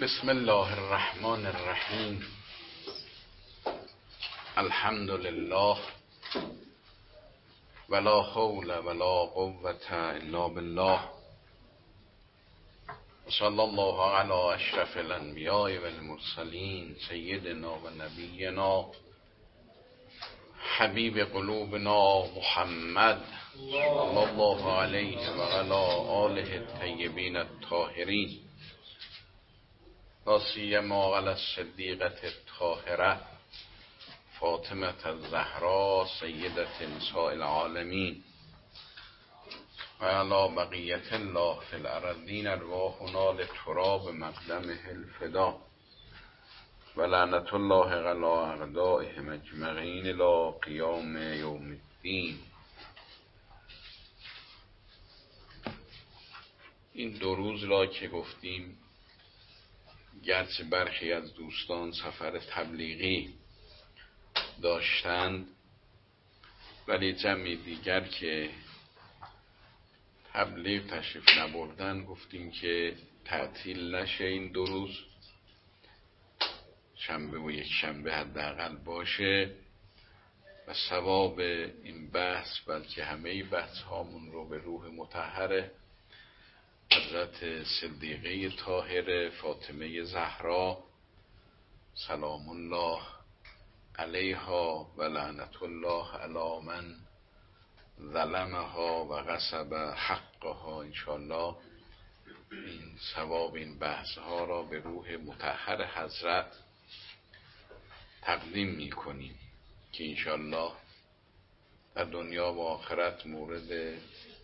بسم الله الرحمن الرحیم. الحمد لله ولا حول ولا قوة الا بالله وصلی الله علی اشرف الانبیاء والمرسلین سیدنا و نبینا حبیب قلوبنا محمد صلی الله علیه و علی آله الطیبین الطاهرین لا سیما علی الصدیقة الطاهرة فاطمة الزهراء سیدة نساء العالمین و علی بقیة الله فی الارضین ارواحنا لتراب مقدمه الفدا و لعنت الله علی اعدائهم اجمعین الی قیام یوم الدین. این 2 روز را که گفتیم گرچه برخی از دوستان سفر تبلیغی داشتند، ولی جمعی دیگر که تبلیغ تشریف نبردن گفتیم که تعطیل نشه این 2 روز، شنبه و یک شنبه حداقل باشه و ثواب این بحث بلکه همه بحث هامون رو به روح مطهر حضرت صدیقه طاهره فاطمه زهرا سلام الله علیها و لعنت الله علی من ظلمها و غصب حقها، انشاءالله این ثواب این بحث ها را به روح مطهر حضرت تقدیم می کنیم که انشاءالله در دنیا و آخرت مورد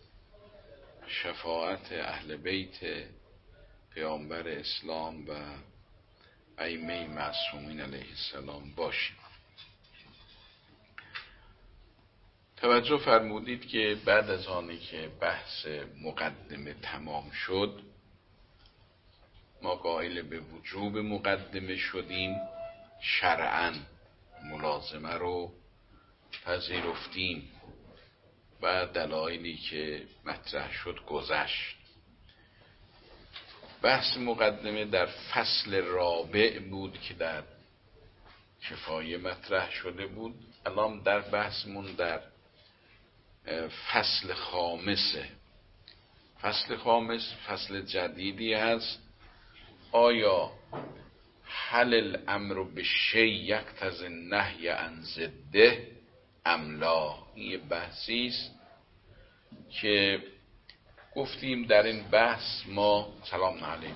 شفاعت اهل بیت پیامبر اسلام و ائمه معصومین علیه السلام باشیم. توجه فرمودید که بعد از آنی که بحث مقدمه تمام شد ما قائل به وجوب مقدمه شدیم، شرعاً ملازمه رو پذیرفتیم و دلایلی که مطرح شد گذشت. بحث مقدمه در فصل رابع بود که در کفایه مطرح شده بود. الان در بحثمون در فصل خامسه. فصل خامس فصل جدیدی هست. آیا هل الامر بالشیء یقتضی النهی عن ضده ام لا؟ این یه بحثی است که گفتیم در این بحث ما سلام علیکم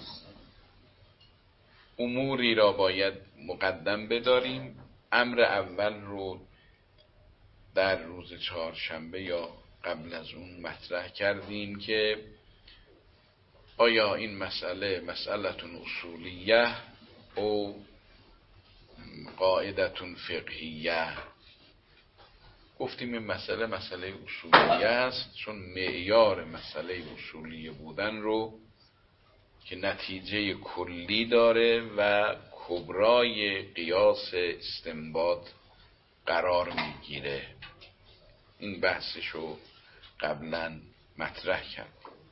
اموری را باید مقدم بداریم. امر اول رو در روز 4شنبه یا قبل از اون مطرح کردیم که آیا این مسئله مسئلتون اصولیه او قاعدتون فقهیه. گفتیم این مسئله مسئله اصولیه است، چون معیار مسئله اصولیه بودن رو که نتیجه کلی داره و کبرای قیاس استنباط قرار میگیره. این بحثشو قبلا مطرح کرد.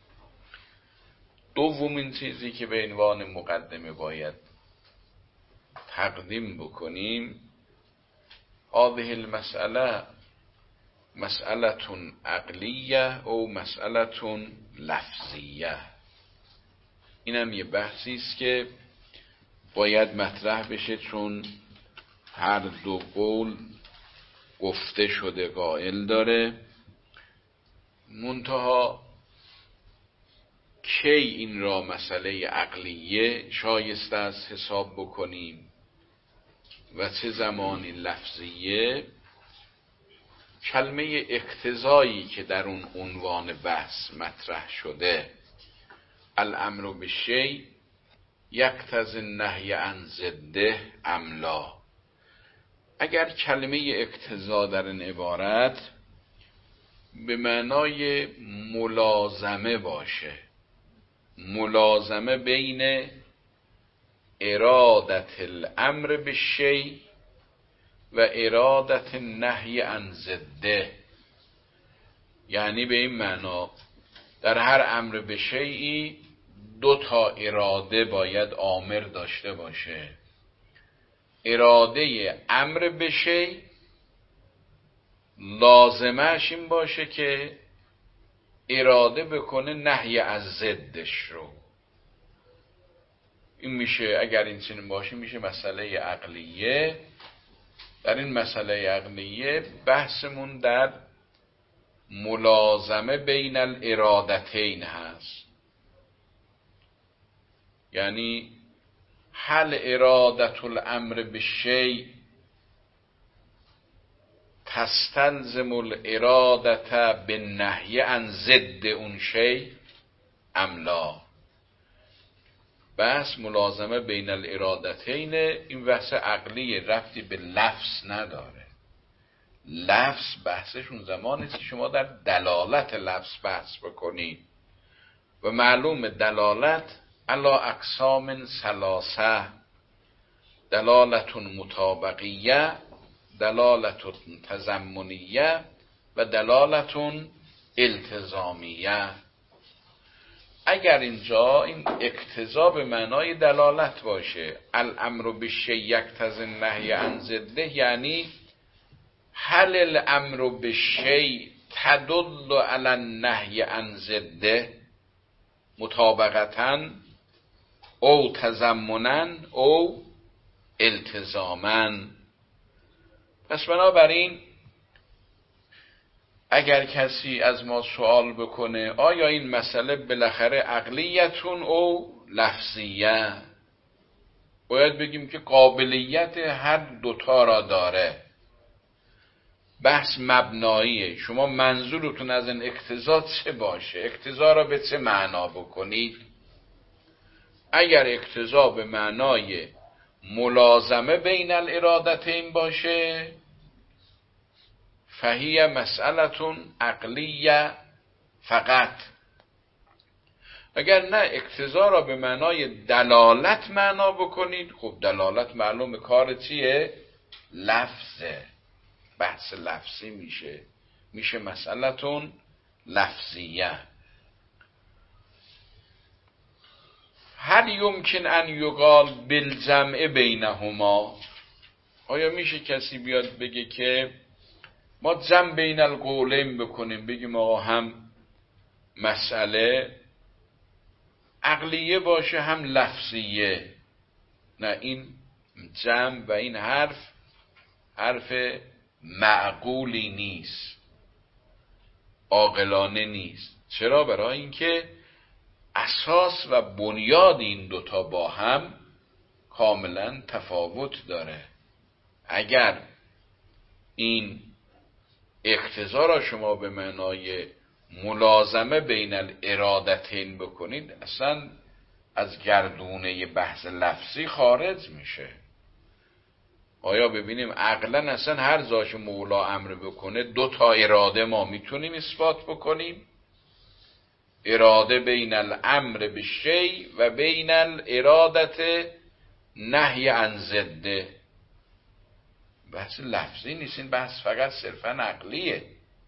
دومین چیزی که به عنوان مقدمه باید تقدیم بکنیم هذه المسئله مسئلتون عقلیه او مسئلتون لفظیه. اینم یه بحثی است که باید مطرح بشه، چون هر دو قول گفته شده قائل داره. منتها کی این را مسئله عقلیه شایسته است حساب بکنیم و چه زمانی لفظیه؟ کلمه اقتضایی که در اون عنوان بحث مطرح شده الامر بالشیء یقتضی النهی عن ضده ام لا، اگر کلمه اقتضا در این عبارت به معنای ملازمه باشه، ملازمه بین ارادت الامر بالشیء و ارادت النهی عن ضده، یعنی به این معنا در هر امر به شیئی دو تا اراده باید آمر داشته باشه. اراده امر به شی لازمش این باشه که اراده بکنه نهی از ضدش رو. این میشه اگر این چنین باشه میشه مسئله عقلیه. در این مسئله عقلیه بحثمون در ملازمه بین الارادتین هست، یعنی هل ارادت الامر به شیء تستلزم الارادت به نهی عن ضد اون شیء ام لا. بحث ملازمه بین الارادتین این بحث عقلی ربطی به لفظ نداره. لفظ بحثشون زمانی که شما در دلالت لفظ بحث بکنید و معلوم دلالت علی اقسام ثلاثه: دلالت مطابقیه، دلالت تضمنیه و دلالت التزامیه. اگر اینجا این اقتضا به معنای دلالت باشه، الامر بالشیء یقتضی النهی عن ضده، یعنی هل الامر بالشیء تدل علی النهی عن ضده مطابقتا او تضمنا او التزاما. پس بنابراین اگر کسی از ما سوال بکنه آیا این مسئله بالاخره عقلیتون او لفظیه، باید بگیم که قابلیت هر دوتا را داره. بحث مبناییه. شما منظورتون از این اقتضا چه باشه؟ اقتضا را به چه معنا بکنید؟ اگر اقتضا به معنای ملازمه بین الارادتین باشه فهی مسئلتون عقلیه فقط. اگر نه اقتضا را به معنای دلالت معنا بکنید، خب دلالت معلوم کار چیه؟ لفظه، بحث لفظی میشه مسئلتون لفظیه. هل یمکن ان یقال بالجمع بینهما؟ آیا میشه کسی بیاد بگه که ما جمع بین القولین بکنیم، بگیم آقا هم مسئله عقلیه باشه هم لفظیه؟ نه، این جمع و این حرف معقولی نیست، عاقلانه نیست. چرا؟ برای اینکه اساس و بنیاد این دوتا با هم کاملا تفاوت داره. اگر این اقتضا را شما به معنای ملازمه بین الارادتین بکنید، اصلا از گردونه بحث لفظی خارج میشه. آیا ببینیم عقلا اصلا هر جاش مولا امر بکنه دو تا اراده ما میتونیم اثبات بکنیم؟ اراده بین الامر بالشیء و بین الارادت نهی عن ضده. بحث لفظی نیست، این بحث فقط صرفا عقلیه.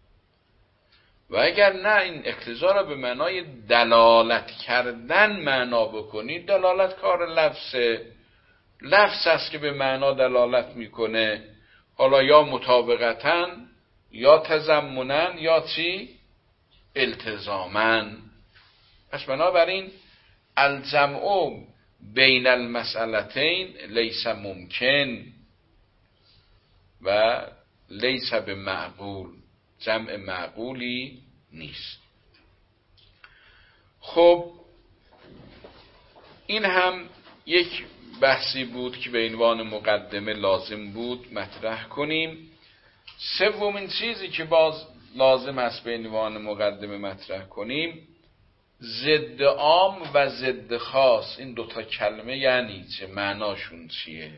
و اگر نه این اقتضا را به معنای دلالت کردن معنا بکنید، دلالت کار لفظه. لفظ است که به معنا دلالت میکنه، حالا یا مطابقتاً یا تضمناً یا چی؟ التزاماً. پس بنابراین الجمع بین المسئلتین لیس ممکن و لیس بمعقول، جمع معقولی نیست. خب این هم یک بحثی بود که به عنوان مقدمه لازم بود مطرح کنیم. سومین چیزی که باز لازم است به عنوان مقدمه مطرح کنیم، ضد عام و ضد خاص. این دوتا کلمه یعنی چه؟ معناشون چیه؟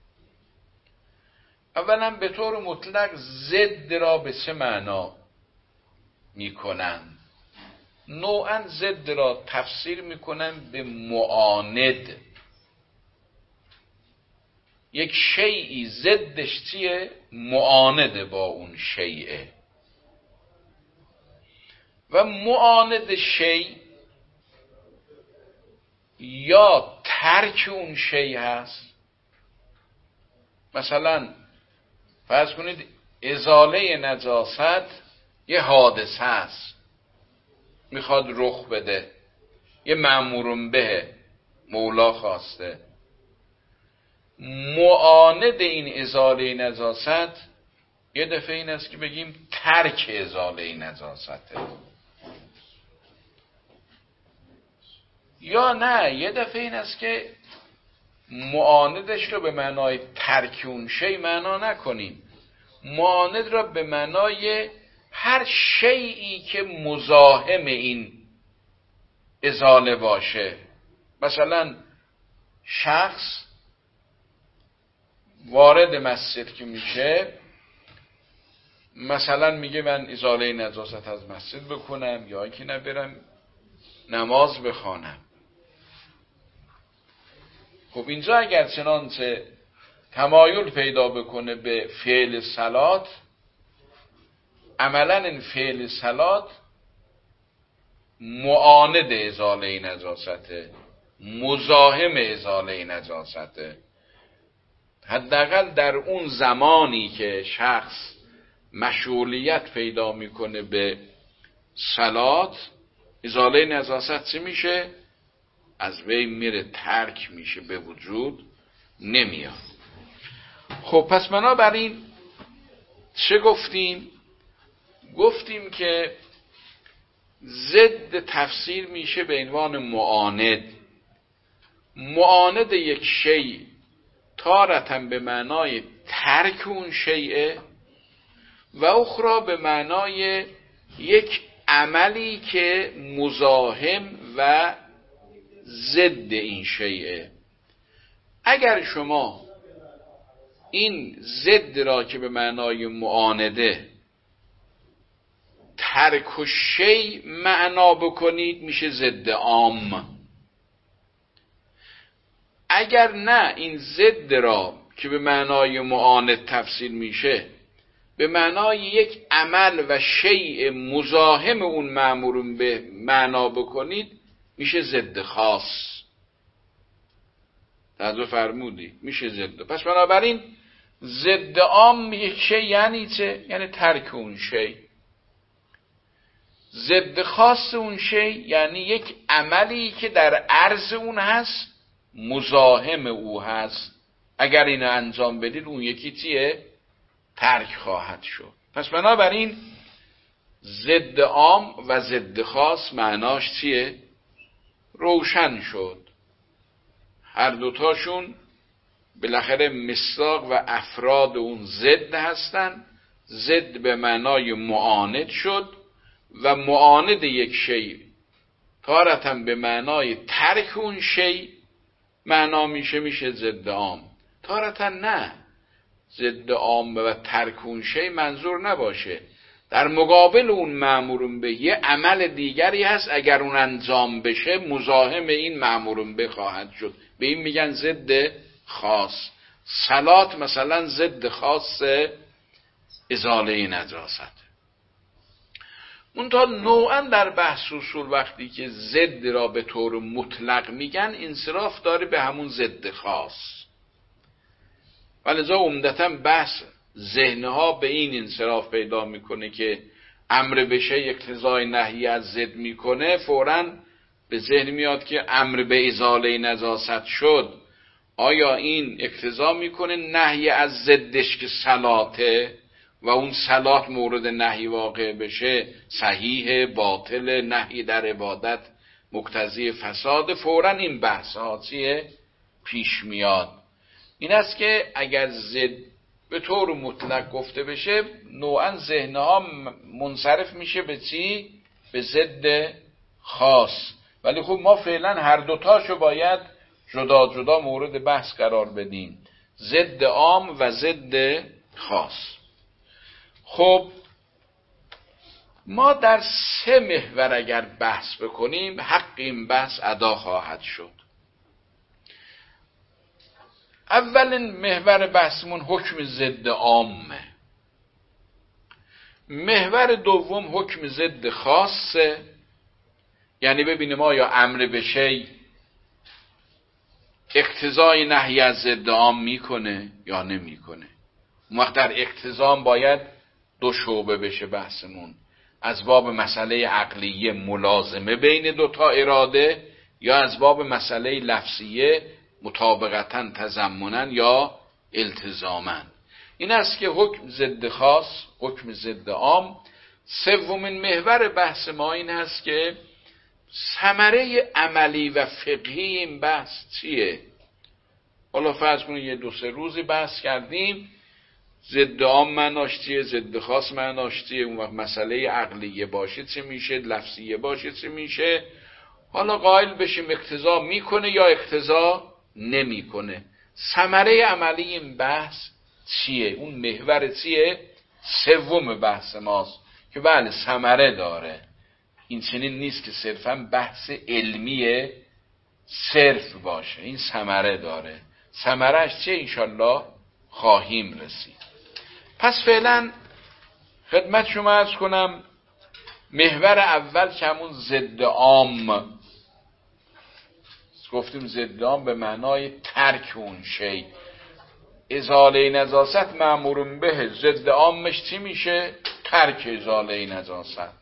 اولا به طور مطلق ضد را به چه معنا میکنن؟ نوعا ضد را تفسیر میکنن به معاند. یک شیئی ضدش چیه؟ معانده با اون شیئه. و معاند شیء یا ترک اون شی هست. مثلا فرض کنید ازاله نجاست یه حادثه هست میخواد رخ بده، یه مأمورون به مولا خواسته. معاند این ازاله نجاست یه دفعه این است که بگیم ترک ازاله نجاسته، یا نه یه دفعه این است که معاندش رو به معنای ترک اون شی معنا نکنیم، معاند را به معنای هر شیئی که مزاحم این ازاله باشه. مثلا شخص وارد مسجد که میشه، مثلا میگه من ازاله نجاست از مسجد بکنم یا اینکه نبرم نماز بخوانم. خب اینجا اگر چنانچه تمایل پیدا بکنه به فعل صلات، عملا این فعل صلات معاند ازاله نجاسته، مزاحم ازاله نجاسته. حداقل در اون زمانی که شخص مشغولیت پیدا میکنه به صلات، ازاله نجاست چی میشه؟ از بین میره، ترک میشه، به وجود نمیاد. خب پس بنابراین چه گفتیم؟ گفتیم که ضد تفسیر میشه به عنوان معاند. معاند یک شیء تارةً به معنای ترک اون شیء و اخرى به معنای یک عملی که مزاحم و ضد این شیء. اگر شما این ضد را که به معنای معانده ترک و شیء معنا بکنید میشه ضد عام. اگر نه این ضد را که به معنای معاند تفسیر میشه به معنای یک عمل و شیء مزاحم اون مأمور به معنا بکنید میشه ضد خاص. توجه فرمودی؟ میشه ضد. پس بنابراین ضد عام یک شی یعنی چه؟ یعنی ترک اون شی. ضد خاص اون شی یعنی یک عملی که در عرض اون هست، مزاحم او هست. اگر اینو انجام بدید اون یکی چیه؟ ترک خواهد شد. پس بنابراین ضد عام و ضد خاص معناش چیه؟ روشن شد. هر دوتاشون بالاخره مصداق و افراد اون ضد هستن. ضد به معنای معاند شد و معاند یک شی تارةً به معنای ترک اون شی معنا میشه ضد عام. تارةً نه، ضد عام و ترک اون شی منظور نباشه. در مقابل اون مأمورون به یه عمل دیگری هست، اگر اون انجام بشه مزاحم این مأمورون به خواهد شد. به این میگن ضد خاص. صلات مثلا ضد خاص ازاله نجاست. منتها نوعا در بحث اصول وقتی که ضد را به طور مطلق میگن انصراف داره به همون ضد خاص. ولذا عمدتا بحث ذهنها به این انصراف پیدا میکنه که امر بشه اقتضای نهی از ضد میکنه، فوراً به ذهن میاد که امر به ازاله نجاست شد، آیا این اقتضا میکنه نهی از ضدش که صلاته و اون صلات مورد نهی واقع بشه صحیح باطل، نهی در عبادت مقتضی فساد. فوراً این بحث ها چیه پیش میاد. این است که اگر ضد به طور مطلق گفته بشه نوعا ذهنها منصرف میشه به چی؟ به ضد خاص. ولی خب ما فعلا هر دوتاشو باید جدا جدا مورد بحث قرار بدیم، ضد عام و ضد خاص. خب ما در 3 محور اگر بحث بکنیم حق این بحث ادا خواهد شد. اولین محور بحثمون حکم ضد عامه. محور دوم حکم ضد خاصه، یعنی ببینیم آیا امر به شی اقتضای نهی از ضد عام میکنه یا نمیکنه. اون وقت در اقتضا باید دو شعبه بشه بحثمون، از باب مسئله عقلیه ملازمه بین دوتا اراده، یا از باب مسئله لفظیه مطابقتا تضمنا یا التزاما. این است که حکم ضد خاص، حکم ضد عام. سومین محور بحث ما این هست که ثمره عملی و فقهی این بحث چیه؟ حالا فرض کنید یه 2-3 روزی بحث کردیم ضد عام معناش چیه، ضد خاص معناش چیه، اون وقت مسئله عقلیه باشه چه میشه، لفظیه باشه چه میشه. حالا قائل بشیم اقتضا میکنه یا اقتضا نمیکنه. ثمره عملی این بحث چیه؟ اون محور چیه؟ سوم بحث ماست که بله ثمره داره. این چنین نیست که صرفا بحث علمی صرف باشه، این ثمره داره. ثمرهش چیه؟ انشالله خواهیم رسید. پس فعلا خدمت شما عرض کنم محور اول که همون ضد عام، گفتیم ضد عام به معنای ترک اون شی، ازاله نجاست مأمور به، ضد عامش چی میشه؟ ترک ازاله نجاست.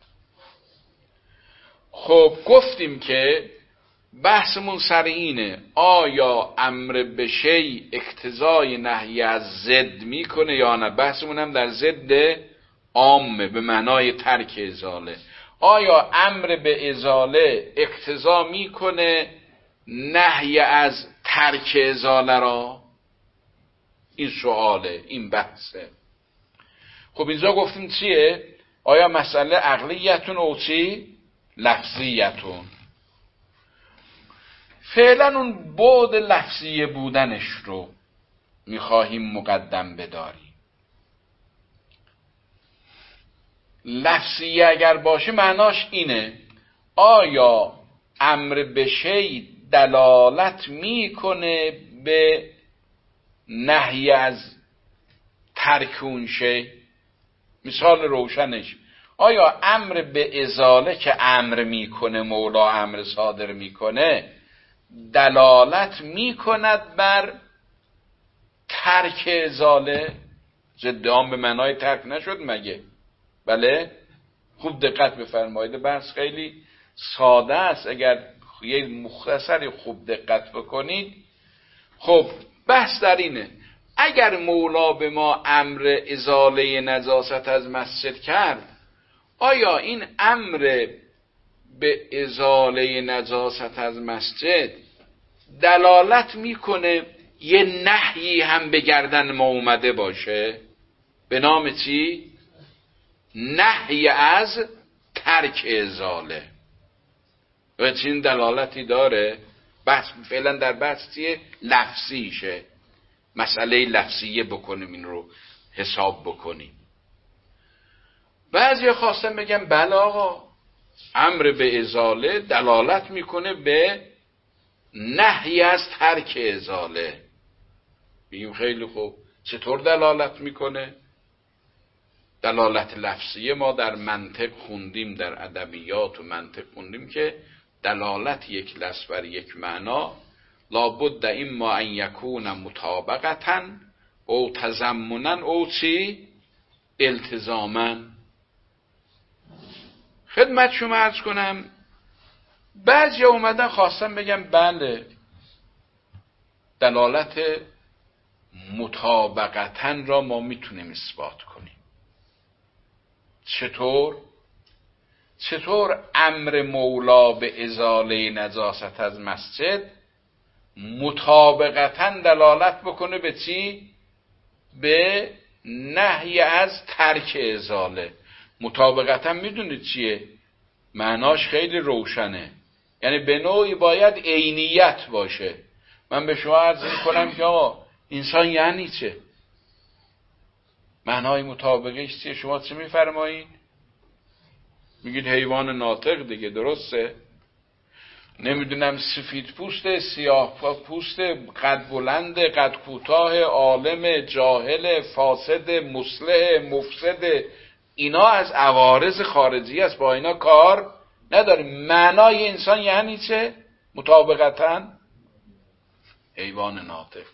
خب گفتیم که بحثمون سر اینه آیا امر به شی اقتضای نهی از ضد میکنه یا نه. بحثمون هم در ضد عامه به معنای ترک ازاله. آیا امر به ازاله اقتضا میکنه نهی از ترک ازاله را؟ این سواله، این بحثه. خب اینجا گفتیم چیه؟ آیا مسئله عقلیتون او چی؟ لفظیتون. فعلا اون بعد لفظی بودنش رو میخواهیم مقدم بداریم. لفظی اگر باشه معناش اینه آیا امر به شی دلالت میکنه به نهی از ترک اون شی؟ مثال روشنش آیا امر به ازاله که امر میکنه، مولا امر صادر میکنه، دلالت میکند بر ترک ازاله؟ ضد عام به معنای ترک نشد مگه؟ بله؟ خوب دقت بفرمایید، بحث خیلی ساده است اگر یه مختصری خوب دقت بکنید. خب بحث در اینه اگر مولا به ما امر ازاله نجاست از مسجد کرد، آیا این امر به ازاله نجاست از مسجد دلالت میکنه یه نهی هم به گردن ما اومده باشه به نام چی؟ نهی از ترک ازاله. و چین دلالتی داره؟ بحث فعلا در بحث چیه؟ لفظیشه. مسئله لفظیه بکنیم، این رو حساب بکنیم. بعضی خواستم بگم بله آقا امر به ازاله دلالت میکنه به نهی از ترک ازاله. بگیم خیلی خوب، چطور دلالت میکنه؟ دلالت لفظیه ما در منطق خوندیم، در ادبیات و منطق خوندیم که دلالت یک لفظ بر یک معنا لابد اما ان یکون مطابقتا او تضمنا او چی؟ التزاما. خدمت شما عرض کنم بعضی اومدن خواستم بگم بله دلالت مطابقتا را ما میتونیم اثبات کنیم. چطور امر مولا به ازاله نجاست از مسجد مطابقتا دلالت بکنه به چی؟ به نهی از ترک ازاله. مطابقتا میدونید چیه؟ معناش خیلی روشنه، یعنی به نوعی باید عینیت باشه. من به شما عرض میکنم که آقا انسان یعنی چه؟ معنای مطابقش چیه؟ شما چه میفرمایید؟ میگید حیوان ناطق دیگه، درسته؟ نمیدونم سفید پوسته، سیاه پوسته، قد بلنده، قد کوتاه، عالم، جاهل، فاسد، مصلح، مفسد، اینا از عوارض خارجی است، با اینا کار نداریم. معنای انسان یعنی چه؟ مطابقتاً حیوان ناطق.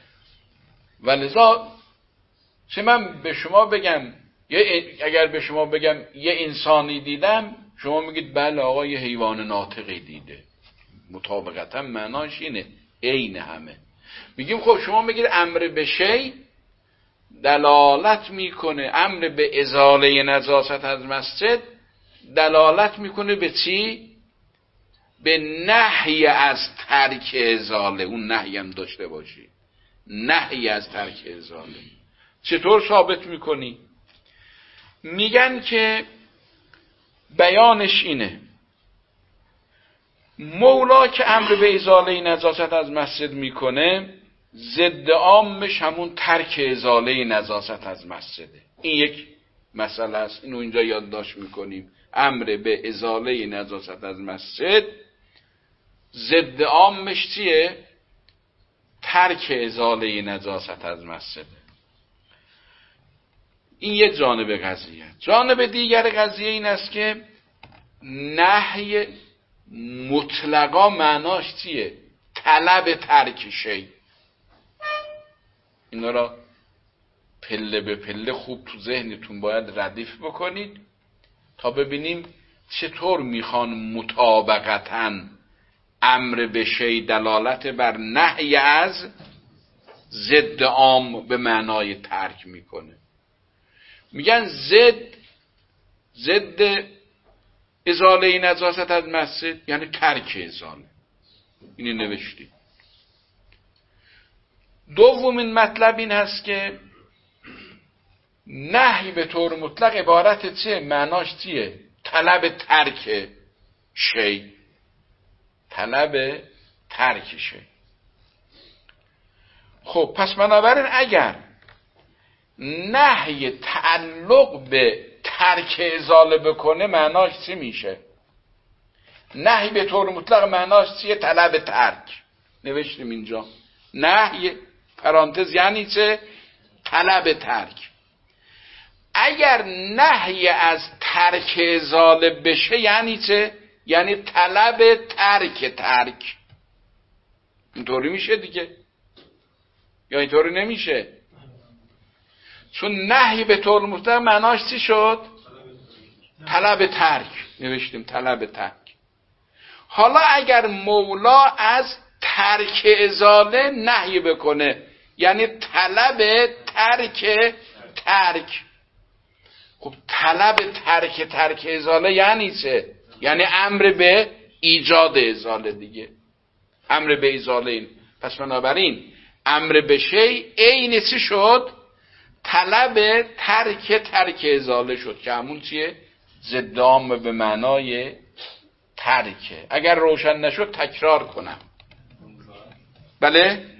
ولذا چه من به شما بگم، اگر به شما بگم یه انسانی دیدم، شما میگید بله آقا یه حیوان ناطقی دیده، مطابقتا معناش اینه، عین همه. میگیم خب شما میگید امر به شی دلالت میکنه، امر به ازاله نجاست از مسجد دلالت میکنه به چی؟ به نهی از ترک ازاله. اون نهی هم داشته باشی، نهی از ترک ازاله. چطور ثابت میکنی؟ میگن که بیانش اینه، مولا که امر به ازاله نجاست از مسجد میکنه، ضد عامش همون ترک ازاله نجاست از مسجده. این یک مسئله است، اینو اینجا یادداشت میکنیم. امر به ازاله نجاست از مسجد ضد عامش چیه؟ ترک ازاله نجاست از مسجده. این یک جانب قضیه. جانب دیگر قضیه این است که نهی مطلقا معناش چیه؟ طلب ترک شی. اینا را پله به پله خوب تو ذهنتون باید ردیف بکنید تا ببینیم چطور میخوان مطابقتاً امر به شی دلالت بر نهی از ضد عام به معنای ترک میکنه. میگن ضد ازاله نجاست از مسجد یعنی ترک ازاله. اینو نوشتیم. دومین مطلب این هست که نهی به طور مطلق عبارت چیه؟ معناش چیه؟ طلب ترک شی، طلب ترک شی. خب پس بنابراین اگر نهی تعلق به ترک ازاله بکنه معناش چی میشه؟ نهی به طور مطلق معناش چیه؟ طلب ترک. نوشتیم اینجا نهی پرانتز یعنی چه؟ طلب ترک. اگر نهی از ترک ازاله بشه یعنی چه؟ یعنی طلب ترک. اینطوری میشه دیگه یا اینطوری نمیشه؟ چون نهی به طور مطلق معناش چی شد؟ طلب ترک. نوشتیم طلب ترک. حالا اگر مولا از ترک ازاله نهی بکنه یعنی طلب ترک. خب طلب ترک ازاله یعنی چه؟ یعنی امر به ایجاد ازاله دیگه، امر به ازاله. این پس بنابراین امر به شی عین چی شد؟ طلب ترک ازاله شد که همون چیه؟ ضد عام به معنای ترکه. اگر روشن نشد تکرار کنم. بله؟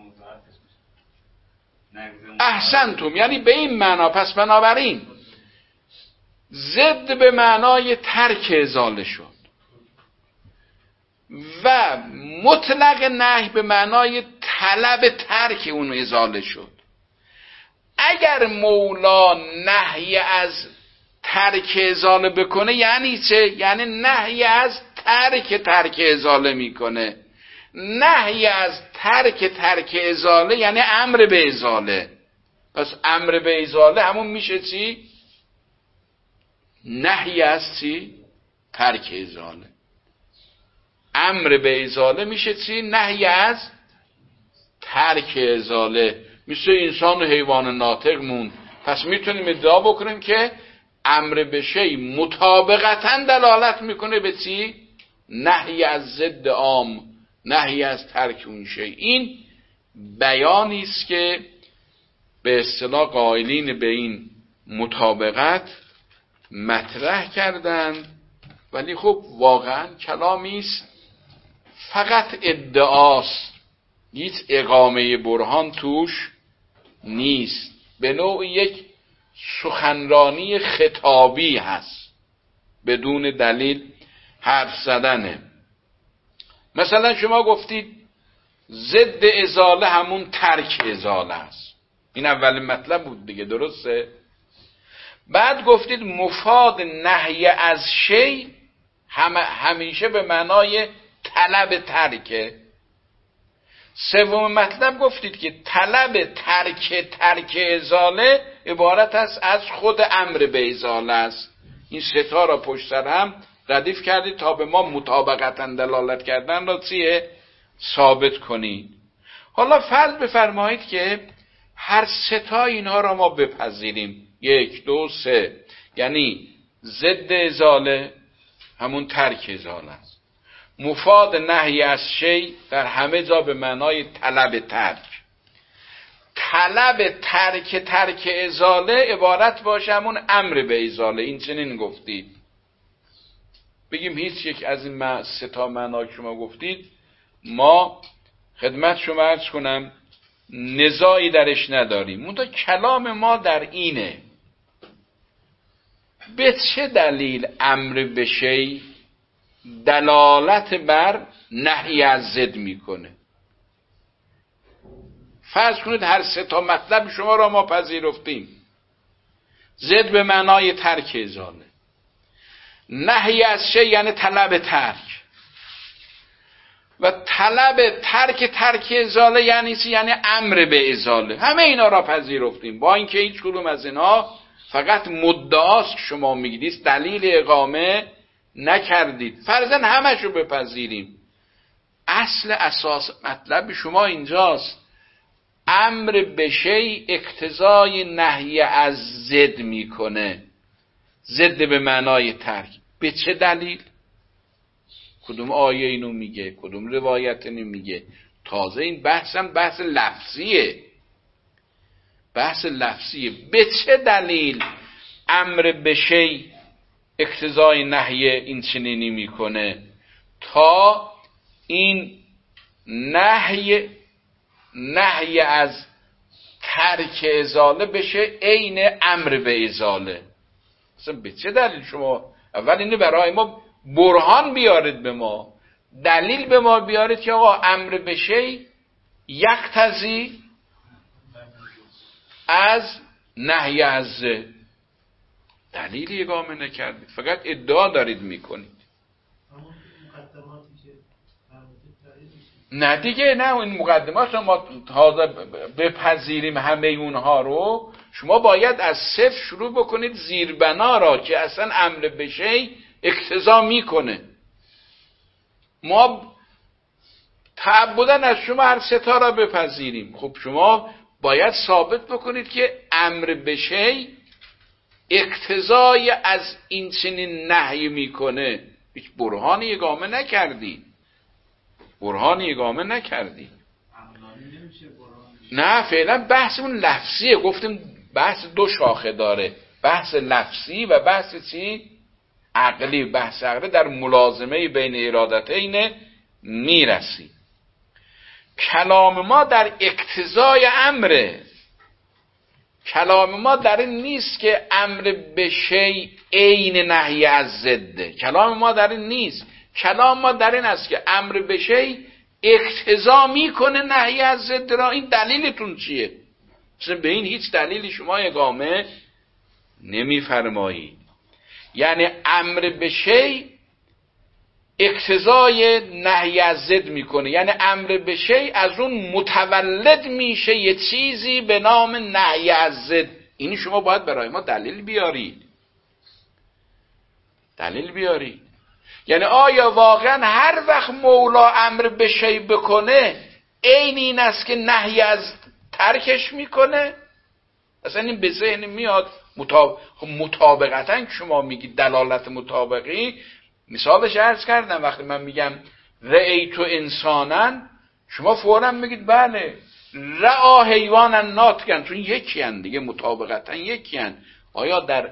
احسنتم، یعنی به این معنا. پس بنابراین ضد به معنای ترک ازاله شد و مطلق نهی به معنای طلب ترک اون ازاله شد. اگر مولا نهی از ترک ازاله بکنه یعنی چه؟ یعنی نهی از ترک ازاله میکنه. نهی از ترک ازاله یعنی امر به ازاله. پس امر به ازاله همون میشه چی؟ نهی از چی؟ ترک ازاله. امر به ازاله میشه چی؟ نهی از ترک ازاله. مثل انسان و حیوان ناطق مون. پس میتونیم ادعا بکنیم که امر به شی مطابقتا دلالت میکنه به چی؟ نهی از ضد عام، نهی از ترک اون شی. این بیانی است که به اصطلاح قائلین به این مطابقت مطرح کردند، ولی خب واقعا کلامی است فقط ادعاست، هیچ اقامه برهان توش نیست. به نوع یک سخنرانی خطابی هست، بدون دلیل حرف زدنه. مثلا شما گفتید ضد ازاله همون ترک ازاله است. این اولین مطلب بود دیگه، درسته؟ بعد گفتید مفاد نهی از شی همیشه به معنای طلب ترکه. سوم مطلب گفتید که طلب ترک ازاله عبارت است از خود امر به ازاله است. این سه تا را پشت سر هم ردیف کردید تا به ما مطابقتا دلالت کردن را ثابت کنید. حالا فرض بفرمایید که هر سه تا اینها را ما بپذیریم، 1 2 3، یعنی ضد ازاله همون ترک ازاله است، مفاد نهی از شی در همه جا به معنای طلب ترک. طلب ترک ازاله عبارت باشه همون امر به ازاله. این چنین گفتید. بگیم هیچ یک از این سه تا معنا که شما گفتید ما خدمت شما عرض کنم نزاعی درش نداریم. منتها کلام ما در اینه به چه دلیل امر به شی دلالت بر نهی از ضد میکنه. فرض کنید هر سه تا مطلب شما را ما پذیرفتیم. ضد به معنای ترک ازاله، نهی از شی یعنی طلب ترک، و طلب ترک ازاله یعنی چی؟ یعنی امر به ازاله. همه اینا را پذیرفتیم، با اینکه هیچ کدوم از اینا فقط مدعاست که شما میگید، دلیل اقامه نکردید. فرضاً همشو بپذیریم. اصل اساس مطلب شما اینجاست امر به شی اقتضای نهی از ضد میکنه. ضد به معنای ترک. به چه دلیل؟ کدوم آیه اینو میگه، کدوم روایت اینو میگه؟ تازه این بحثم بحث لفظیه. به چه دلیل امر به شی اقتضای نهی این چنینی میکنه؟ تا این نهی از ترک ازاله بشه عین امر به ازاله. اصلا به چه دلیل؟ شما اول اینو برای ما برهان بیارید، به ما دلیل به ما بیارید که آقا امر به شی یقتضی از نهی از دلیلی اقامه نکردید، فقط ادعا دارید میکنید. نه دیگه، نه این مقدمات ما تازه بپذیریم همه اونها رو. شما باید از صفر شروع بکنید زیربنا را که اصلا امر به شی اقتضا میکنه. ما تعبداً از شما هر سه تا را بپذیریم. خب شما باید ثابت بکنید که امر به شی اقتضای از این چنین نهی میکنه. هیچ برهانی اقامه نکردی. نه فعلا بحثمون لفظیه. گفتیم بحث دو شاخه داره، بحث لفظی و بحث چی؟ عقلی. بحث عقلی در ملازمه بین ارادتین میرسی. کلام ما در اقتضای امره. کلام ما در این نیست که امر به شی عین نهی از ضده. کلام ما در این نیست. کلام ما در این است که امر به شی اقتضا میکنه نهی از ضد را. این دلیلتون چیه؟ مثلا به این هیچ دلیلی شما اقامه نمیفرمایید. یعنی امر به شی اقتضای نهی از ضد میکنه، یعنی امر به شی از اون متولد میشه یه چیزی به نام نهی از ضد. اینی شما باید برای ما دلیل بیارید. یعنی آیا واقعا هر وقت مولا امر به شی بکنه عین این است که نهی از ترکش میکنه؟ اصلا این به ذهن میاد مطابقتا که شما میگید دلالت مطابقی. مثالش عرض کردم وقتی من میگم رأیت انسانا، شما فوراً میگید بله رأى حیوانا ناطقا، چون یکی هن دیگه، مطابقتا یکی هن. آیا در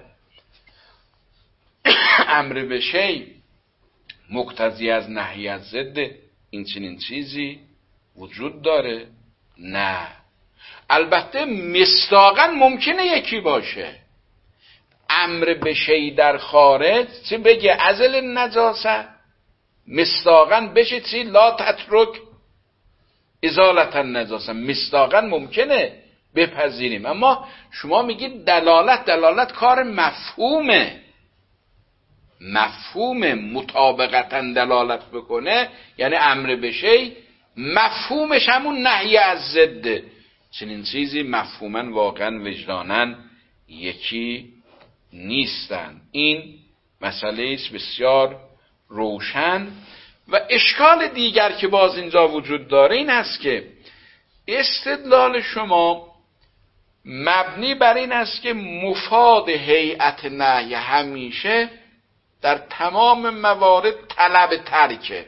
امر به شی مقتضی از نهی از ضد این چنین چیزی وجود داره؟ نه. البته مصداقاً ممکنه یکی باشه. امر به شی در خارج چه بگه ازل نجاسه، مصداقاً بشه چی لا تترک ازالت النجاسه. مصداقاً ممکنه بپذیریم، اما شما میگید دلالت کار مفهوم مطابقتاً دلالت بکنه، یعنی امر به شی مفهومش همون نهی از ضده. چنین چیزی مفهوما واقعا وجدانا یکی نیستن. این مسئله است بسیار روشن. و اشکال دیگر که باز اینجا وجود داره این است که استدلال شما مبنی بر این است که مفاد هیئت نهی همیشه در تمام موارد طلب ترکه.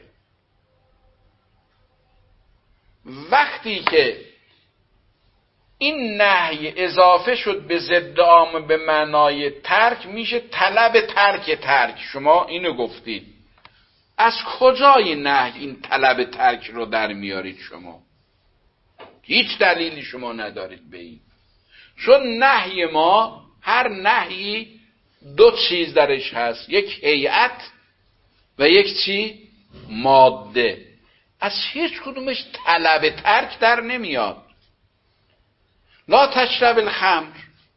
وقتی که این نهی اضافه شد به ضد عام به معنای ترک، میشه طلب ترک. شما اینو گفتید. از کجای نهی این طلب ترک رو در میارید؟ شما هیچ دلیلی شما ندارید به این. چون نهی ما، هر نهی دو چیز درش هست، یک هیئت و یک چی؟ ماده. از هیچ کدومش طلب ترک در نمیاد. لا تشرب الخمر،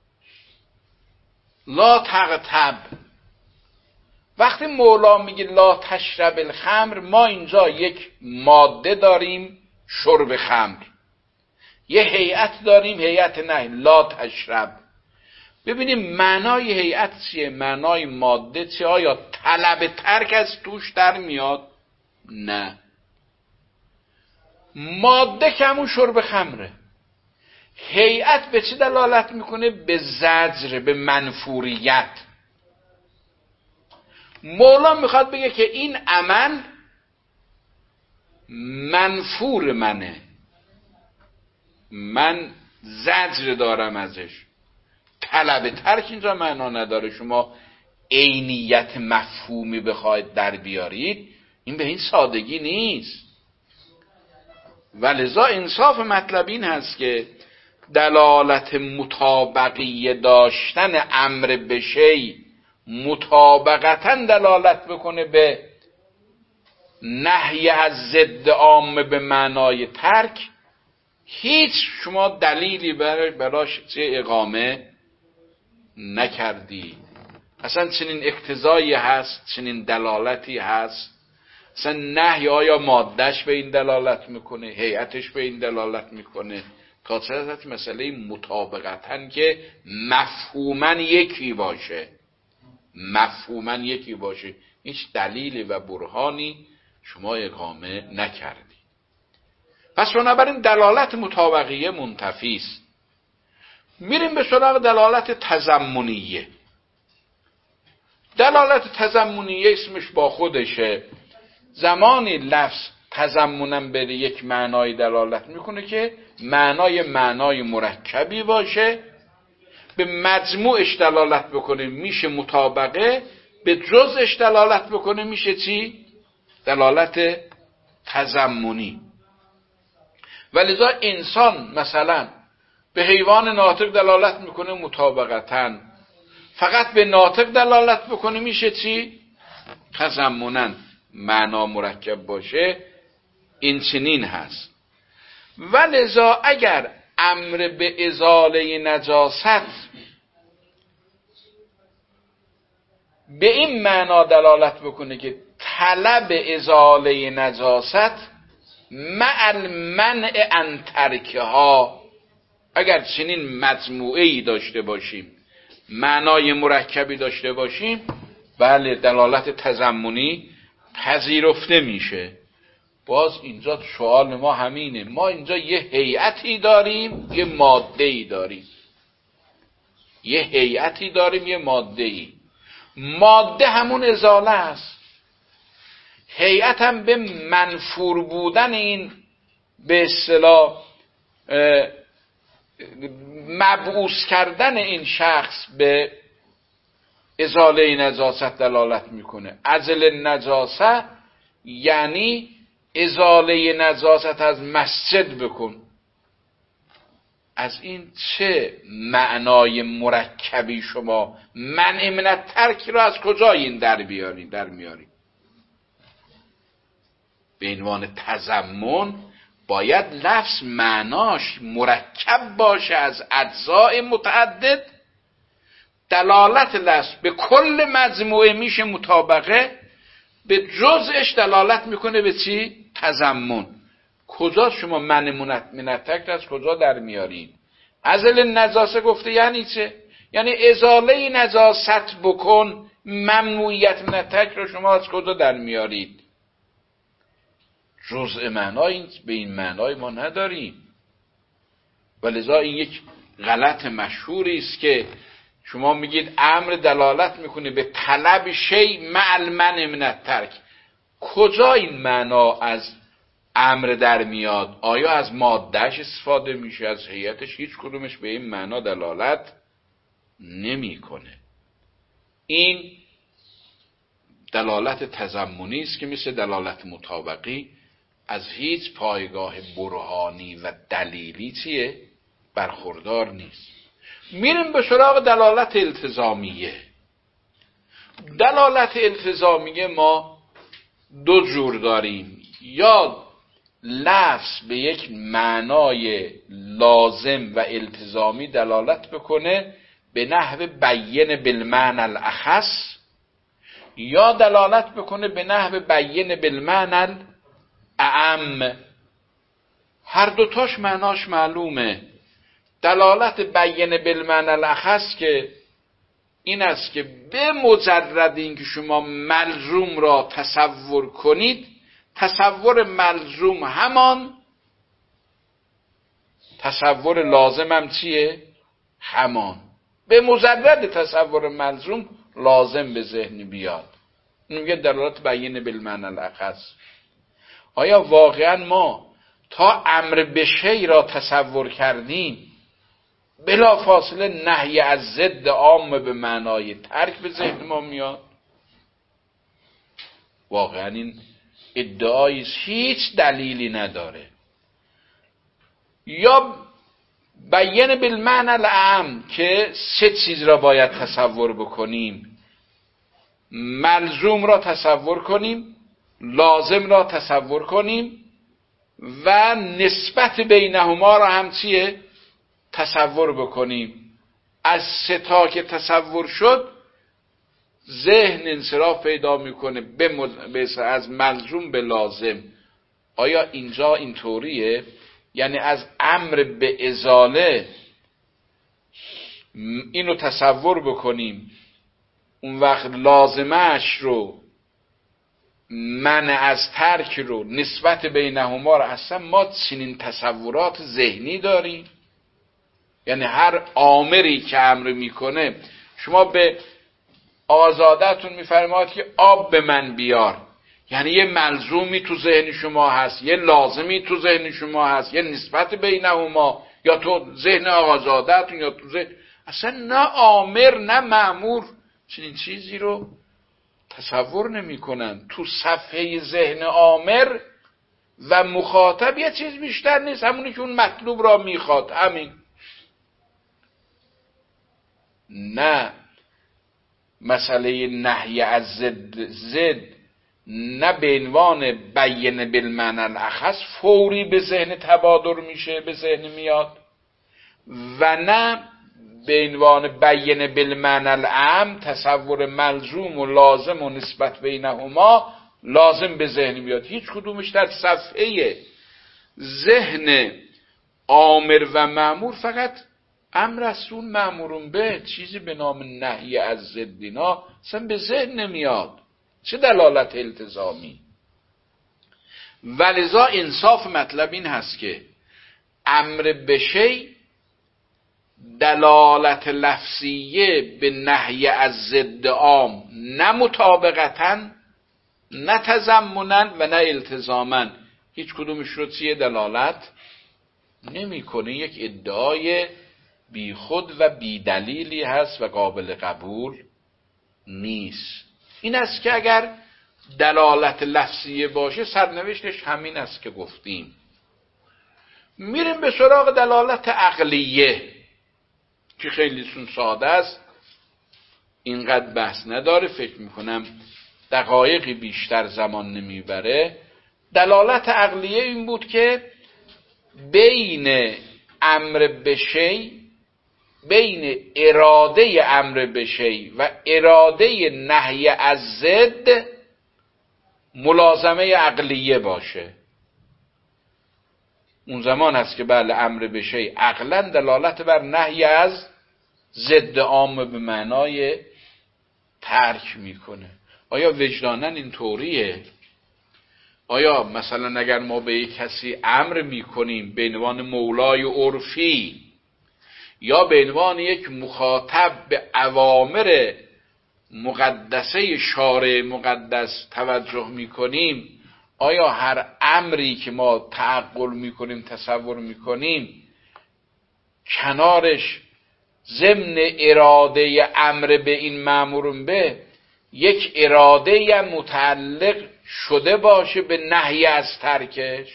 لا تغتب. وقتی مولا میگه لا تشرب الخمر، ما اینجا یک ماده داریم، شرب خمر. یه هیئت داریم، هیئت نهی، لا تشرب. ببینیم معنای هیئت چیه، معنای ماده چیه؟ آیا طلب ترک از توش در میاد؟ نه. ماده که همون شرب خمره. هیئت به چی دلالت میکنه؟ به زجر، به منفوریت. مولا میخواد بگه که این عمل منفور منه، من زجر دارم ازش. طلب ترک اینجا معنا نداره. شما عینیت مفهومی بخواید در بیارید، این به این سادگی نیست. ولذا انصاف مطلب این هست که دلالت مطابقی داشتن امر به شی مطابقتا دلالت بکنه به نهی از ضد عام به معنای ترک، هیچ شما دلیلی براش اقامه نکردی. اصلا چنین اقتضایی هست، چنین دلالتی هست؟ اصلا نهی آیا مادهش به این دلالت میکنه، هیئتش به این دلالت میکنه؟ کاسرت مسئله مطابقتن که مفهوما یکی باشه، مفهوما یکی باشه. هیچ دلیلی و برهانی شما اقامه نکردی. پس بنابراین دلالت مطابقیه منتفی است. میریم به سراغ دلالت تضمنیه. دلالت تضمنیه اسمش با خودشه. زمانی لفظ تضمناً به یک معنای دلالت میکنه که معنای مرکبی باشه، به مجموعش دلالت بکنه میشه مطابقه، به جزءش دلالت بکنه میشه چی؟ دلالت تضمنی. ولذا انسان مثلا به حیوان ناطق دلالت میکنه مطابقتاً، فقط به ناطق دلالت بکنه میشه چی؟ تضمناً. معنا مرکب باشه این چنین هست. ولذا اگر امر به ازاله نجاست به این معنا دلالت بکنه که طلب ازاله نجاست مع المنع عن ترکها، اگر چنین مجموعه‌ای داشته باشیم، معنای مرکبی داشته باشیم، بله دلالت تضمنی پذیرفته میشه. باز اینجا سوال ما همینه، ما اینجا یه هیئتی داریم، یه ماده‌ای داریم. یه هیئتی داریم، یه ماده‌ای. ماده همون ازاله است. هیئت هم به منفور بودن این به اصطلاح مبعوث کردن این شخص به ازاله نجاست دلالت میکنه. ازل نجاسه یعنی ازاله نجاست از مسجد بکن. از این چه معنای مرکبی شما منع من الترک رو از کجا این در میاری؟ به عنوان تضمن باید لفظ معناش مرکب باشه از اجزاء متعدد. دلالت لفظ به کل مجموعه میشه مطابقه، به جزءش دلالت میکنه به چی؟ تضمن. کجا شما من منتک از کجا در میارید؟ ازل نجاسه گفته یعنی چه؟ یعنی ازاله نجاست بکن، ممنوعیت منتک رو شما از کجا در میارید؟ جزء معنای به این معنای ما نداریم. ولذا این یک غلط مشهوری است که شما میگید امر دلالت میکنه به طلب شیء مع المنع من الترک. کجا این معنا از امر در میاد؟ آیا از مادهش استفاده میشه؟ از هیئتش؟ هیچ کدومش به این معنا دلالت نمیکنه. این دلالت تضمنی است که مثل دلالت مطابقی از هیچ پایگاه برهانی و دلیلی چیه؟ برخوردار نیست. میریم به سراغ دلالت التزامیه. دلالت التزامیه ما دو جور داریم. یا لفظ به یک معنای لازم و التزامی دلالت بکنه به نحو بیین بالمعنى الاخص، یا دلالت بکنه به نحو بیین بالمعنى الاعم. هر دوتاش معناش معلومه. دلالت بیین بالمعنى الاخص که این است که به مجرد اینکه شما ملزوم را تصور کنید، تصور ملزوم همان تصور لازم هم چیه؟ همان. به مجرد تصور ملزوم لازم به ذهن بیاد. این میگه دلالت بیین بالمعنى الاخص. آیا واقعا ما تا امر به شیء را تصور کردیم بلا فاصله نهی از ضد عام به معنای ترک به ذهن ما میاد؟ واقعا این ادعایی هیچ دلیلی نداره. یا بیان بالمعنى الاعم که سه چیز را باید تصور بکنیم: ملزوم را تصور کنیم، لازم را تصور کنیم و نسبت بینهما را هم چیه؟ تصور بکنیم. از سه تا که تصور شد ذهن انصراف پیدا میکنه از ملزوم به لازم. آیا اینجا اینطوریه؟ یعنی از امر به ازاله اینو تصور بکنیم، اون وقت لازمش رو، منع از ترک رو، نسبت بینهما رو اصلا ما چنین تصورات ذهنی داریم؟ یعنی هر آمری که امر میکنه، شما به آزادتون میفرماید که آب به من بیار، یعنی یه ملزومی تو ذهن شما هست، یه لازمی تو ذهن شما هست، یه نسبت بینهما، یا تو ذهن آزادتون یا تو ذهن، اصلا نه آمر نه مأمور چنین چیزی رو تصور نمی کنن. تو صفحه ذهن آمر و مخاطب یه چیز بیشتر نیست، همونی که اون مطلوب را میخواد، همین. نه مسئله نهی از زد نه به عنوان بیان بالمعنى الاخص فوری به ذهن تبادر میشه، به ذهن میاد، و نه به عنوان بیان بالمعنى الاعم تصور ملزوم و لازم و نسبت بینهما لازم به ذهن میاد. هیچ کدومش در صفحه ذهن آمر و مأمور فقط امر است، اون مأمورون به چیزی به نام نهی از ضدینا اصلا به ذهن نمیاد. چه دلالت التزامی؟ ولذا انصاف مطلب این هست که امر به شیء دلالت لفظیه به نهی از ضد عام، نه مطابقتاً، نه تضمناً و نه التزاماً، هیچ کدومش رو چیه دلالت نمی کنه. یک ادعای بی خود و بی دلیلی هست و قابل قبول نیست. این است که اگر دلالت لفظیه باشه سرنوشتش همین است که گفتیم. میریم به سراغ دلالت عقلیه که خیلی ساده است، اینقدر بحث نداره، فکر میکنم دقایقی بیشتر زمان نمیبره. دلالت عقلیه این بود که بین امر به شیء، بین اراده امر به شیء و اراده نهی از ضد ملازمه عقلیه باشه. اون زمان هست که بله امر به شیء عقلا دلالت بر نهی از ضد عام به معنای ترک میکنه. آیا وجداناً این طوریه؟ آیا مثلا اگر ما به یک کسی امر میکنیم به عنوان مولای عرفی یا به عنوان یک مخاطب به اوامر مقدسه شارع مقدس توجه میکنیم، آیا هر امری که ما تعقل میکنیم تصور میکنیم کنارش ضمن اراده امر به این مأمور به یک اراده متعلق شده باشه به نهی از ترکش؟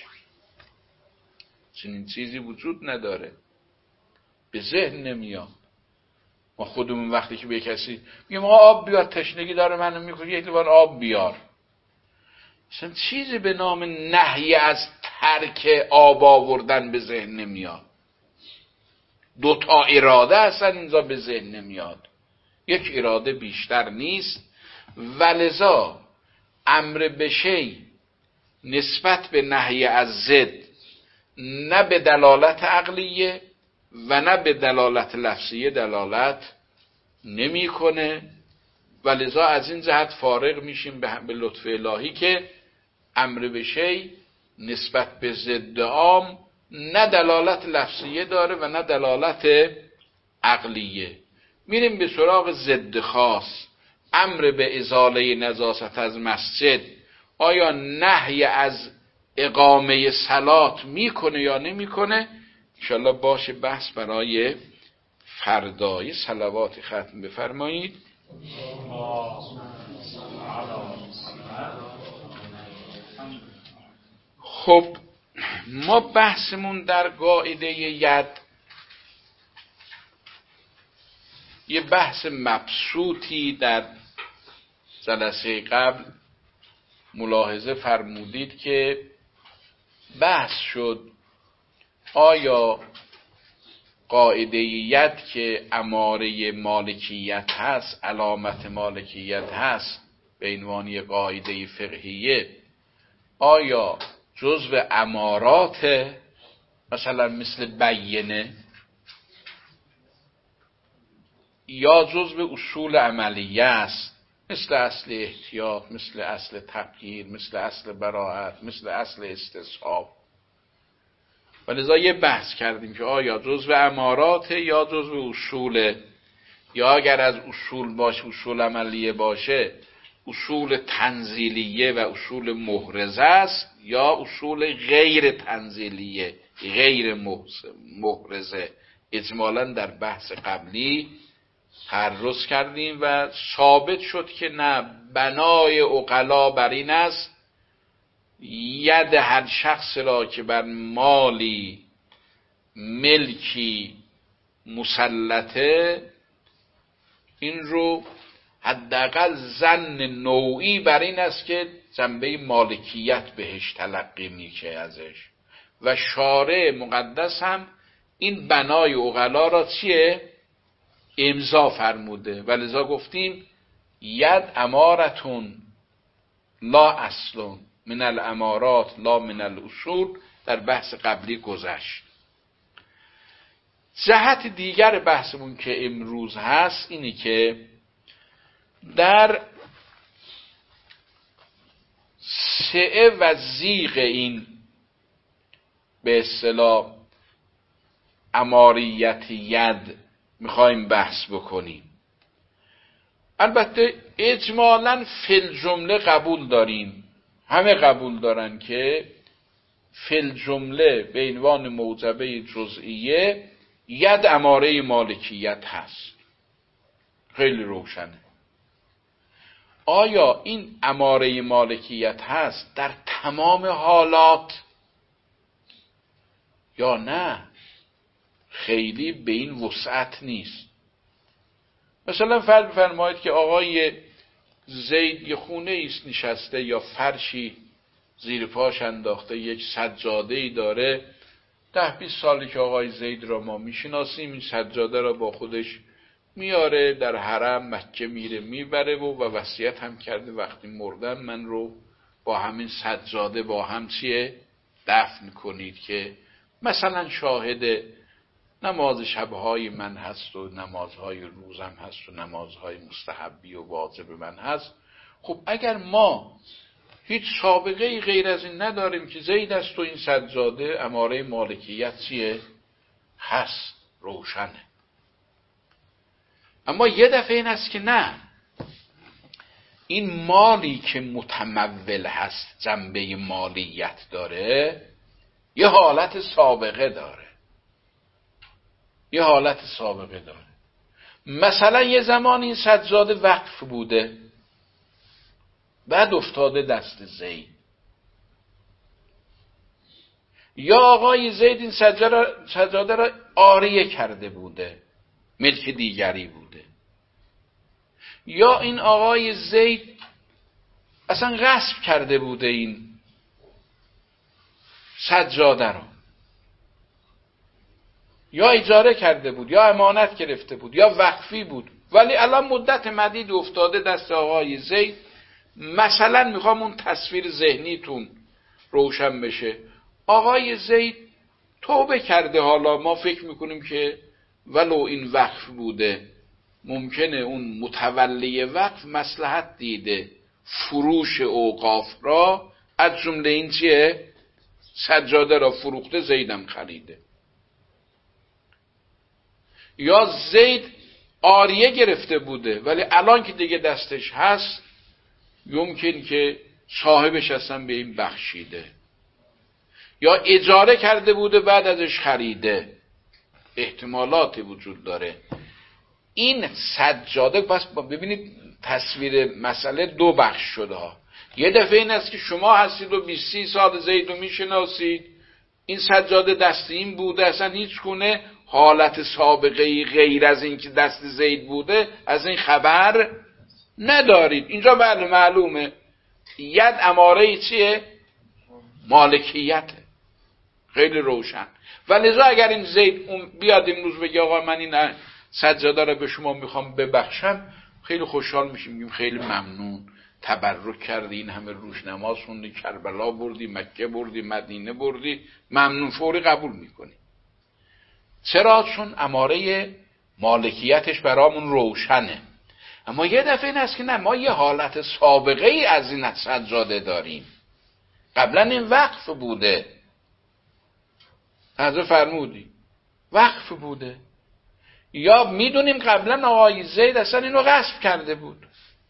چنین چیزی وجود نداره، به ذهن نمیاد. ما خودمون وقتی که به کسی میگیم آب بیار تشنگی داره منو میکنه یک لیوان آب بیار، اصلا چیزی به نام نهی از ترک آب آوردن به ذهن نمیاد. دوتا اراده اصلا اینجا به ذهن نمیاد، یک اراده بیشتر نیست. ولذا امر به شیء نسبت به نهی از ضد نه به دلالت عقلیه و نه به دلالت لفظیه دلالت نمیکنه. ولذا از این جهت فارغ میشیم به لطف الهی که امر به شیء نسبت به ضد عام نه دلالت لفظیه داره و نه دلالت عقلیه. میریم به سراغ ضد خاص. امر به ازاله نجاست از مسجد آیا نهی از اقامه صلات میکنه یا نمیکنه؟ انشالله باشه بحث برای فردای. صلوات ختم بفرمایید. خب ما بحثمون در قاعده ید یه بحث مبسوطی در جلسه قبل ملاحظه فرمودید که بحث شد آیا قاعده ید که اماره مالکیت هست، علامت مالکیت هست به عنوان قاعده فقهیه، آیا جزو امارات مثلا مثل بینه یا جزو اصول عملیه است مثل اصل احتیاط، مثل اصل تغییر، مثل اصل براءت، مثل اصل استصحاب. ولذا یه بحث کردیم که آیا جزو امارات یا جزو اصول، یا اگر از اصول باشه اصول عملیه باشه اصول تنزیلیه و اصول محرزه است یا اصول غیر تنزیلیه غیر محرزه. اجمالا در بحث قبلی تعرض کردیم و ثابت شد که نه، بنای عقلا بر این است ید هر شخص را که بر مالی ملکی مسلطه این رو حداقل ظن نوعی بر این است که جنبه مالکیت بهش تلقی میشه ازش و شارع مقدس هم این بنای عقلا را چیه؟ امضا فرموده. ولذا گفتیم ید امارتون لا اصلون من الامارات لا من الاصول، در بحث قبلی گذشت. جهت دیگر بحثمون که امروز هست اینی که در سعه و زیغ این به اصطلاح اماریت ید میخوایم بحث بکنیم. البته اجمالاً فی الجمله قبول داریم، همه قبول دارن که فی الجمله به عنوان موجبه جزئیه ید اماره مالکیت هست، خیلی روشنه. آیا این اماره مالکیت هست در تمام حالات یا نه؟ خیلی به این وسعت نیست. مثلا فرض بفرمایید که آقای زید یه خونه ایست نشسته یا فرشی زیر پاش انداخته، یک سجاده‌ای داره، 10-20 سالی که آقای زید را ما میشناسیم، این سجاده را با خودش میاره در حرم مکه میره میبره و وصیت هم کرده وقتی مردم من رو با همین سجاده با هم چیه دفن کنید که مثلا شاهد نماز شبهای من هست و نمازهای روزم هست و نمازهای مستحبی و واجب من هست. خب اگر ما هیچ سابقه غیر از این نداریم که زید است و این سجاده اماره مالکیت چیه؟ هست، روشنه. اما یه دفعه این است که نه، این مالی که متمول هست جنبه مالیت داره، یه حالت سابقه داره. مثلا یه زمان این سجاده وقف بوده، بعد افتاده دست زید، یا آقای زید این سجاده را عاریه کرده بوده، ملک دیگری بوده، یا این آقای زید اصلا غصب کرده بوده این سجاده را، یا اجاره کرده بود، یا امانت گرفته بود، یا وقفی بود، ولی الان مدت مدید افتاده دست آقای زید. مثلا میخوام اون تصویر ذهنیتون روشن بشه، آقای زید توبه کرده، حالا ما فکر میکنیم که ولو این وقف بوده ممکنه اون متولی وقف مصلحت دیده فروش اوقاف را، از جمله این چیه؟ سجاده را فروخته، زیدم خریده. یا زید عاریه گرفته بوده ولی الان که دیگه دستش هست یمکن که صاحبش اصلا به این بخشیده، یا اجاره کرده بوده بعد ازش خریده، احتمالاتی وجود داره. این سجاده پس ببینید تصویر مسئله دو بخش شده ها. یه دفعه این است که شما هستید و 20 سال زید رو میشناسید، این سجاده دست این بوده، اصلا هیچ گونه حالت سابقه غیر از این که دست زید بوده از این خبر ندارید. اینجا بله معلومه ید اماره چیه؟ مالکیته، خیلی روشن. و لذا اگر این زید بیاد امروز بگه آقا من این سجاده رو به شما میخوام ببخشم، خیلی خوشحال میشیم، میگیم خیلی ممنون، تبرک کردی، این همه روش نماز خوندی، کربلا بردی، مکه بردی، مدینه بردی، ممنون، فوری قبول میکنی. چرا؟ چون اماره مالکیتش برامون روشنه. اما یه دفعه این است که نه، ما یه حالت سابقه ای از این سجاده داریم، قبلا این وقف بوده، حضرت فرمودی وقف بوده، یا میدونیم قبلا آقای زید اصلا اینو غصب کرده بود،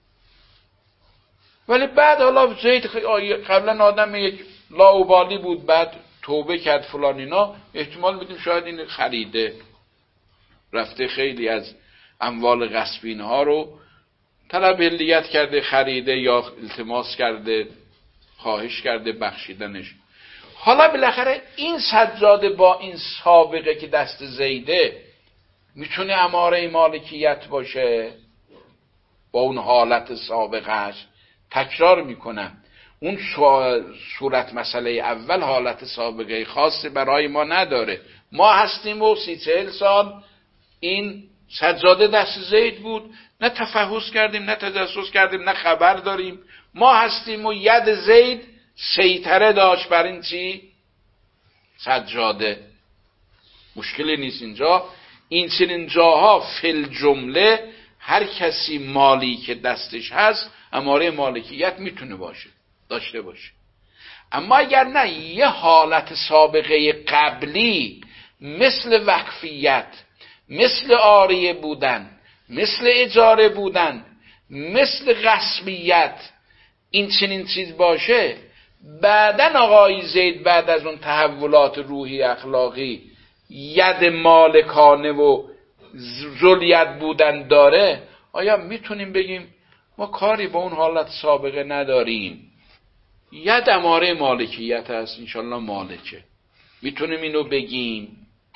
ولی بعد حالا زید قبلا آدم یک لاابالی بود، بعد توبه کرد فلان اینا، احتمال میدیم شاید این خریده، رفته خیلی از اموال غصبین ها رو طلب هلیت کرده، خریده یا التماس کرده، خواهش کرده بخشیدنش. حالا بالاخره این سجاده با این سابقه که دست زیده میتونه اماره مالکیت باشه با اون حالت سابقهش. تکرار میکنم اون صورت مسئله اول حالت سابقه خاصی برای ما نداره. ما هستیم و 30-40 سال این سجاده دست زید بود، نه تفحص کردیم، نه تجسس کردیم، نه خبر داریم. ما هستیم و ید زید سیطره داشت بر این چی؟ سجاده. مشکلی نیست اینجا. این چنین جاها فل جمله هر کسی مالی که دستش هست اماره مالکیت میتونه داشته باشه. اما اگر نه، یه حالت سابقه قبلی مثل وقفیت، مثل عاریه بودن، مثل اجاره بودن، مثل غصبیت، این چنین چیز باشه، بعدن آقای زید بعد از اون تحولات روحی اخلاقی ید مالکانه و ذلیت بودن داره، آیا میتونیم بگیم ما کاری با اون حالت سابقه نداریم؟ ید اماره مالکیت هست، انشالله مالکه، میتونیم اینو بگیم؟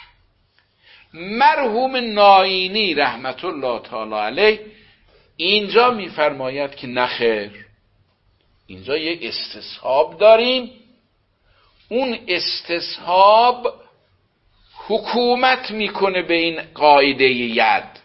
مرحوم ناینی رحمت الله تعالی علیه اینجا میفرماید که نخیر، اینجا یه استصحاب داریم، اون استصحاب حکومت میکنه به این قاعده ید.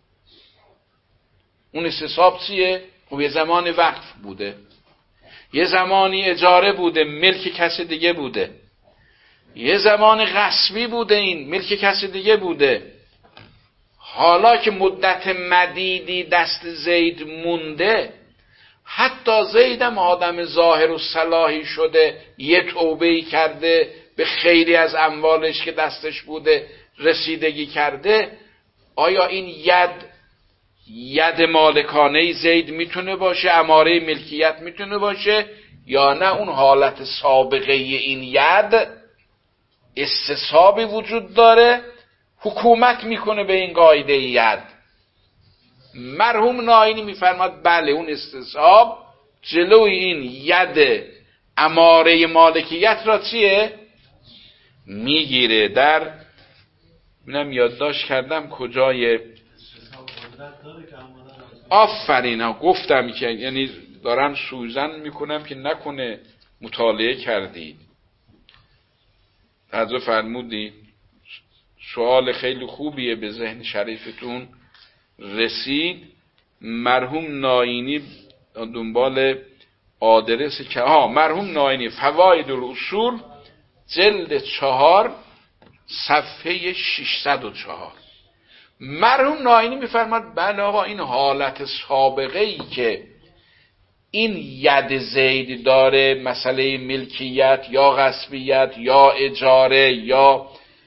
اون استصحاب چیه؟ خب یه زمان وقف بوده، یه زمانی اجاره بوده، ملک کس دیگه بوده، یه زمان غصبی بوده، این ملک کسی دیگه بوده. حالا که مدت مدیدی دست زید مونده، حتی زیدم آدم ظاهر و صلاحی شده، یه توبه‌ای کرده، به خیری از اموالش که دستش بوده رسیدگی کرده، آیا این ید مالکانه زید میتونه باشه، اماره ملکیت میتونه باشه، یا نه اون حالت سابقه این ید استصحابی وجود داره، حکومت میکنه به این قاعده ید؟ مرحوم ناینی میفرماد بله، اون استصحاب جلوی این ید اماره مالکیت را چیه؟ میگیره. در منم یادداشت کردم کجای، آفرین، گفتم که یعنی دارم سوزن میکنم که نکنه مطالعه کردید. حضرت فرمودید سوال خیلی خوبیه، به ذهن شریفتون رسید. مرحوم ناینی دنبال آدرس که مرحوم ناینی فواید الاصول جلد 4 صفحه 604. مرحوم ناینی میفرماد بله آقا، این حالت سابقه ای که این ید زید داره، مسئله ملکیت یا غصبیت یا اجاره یا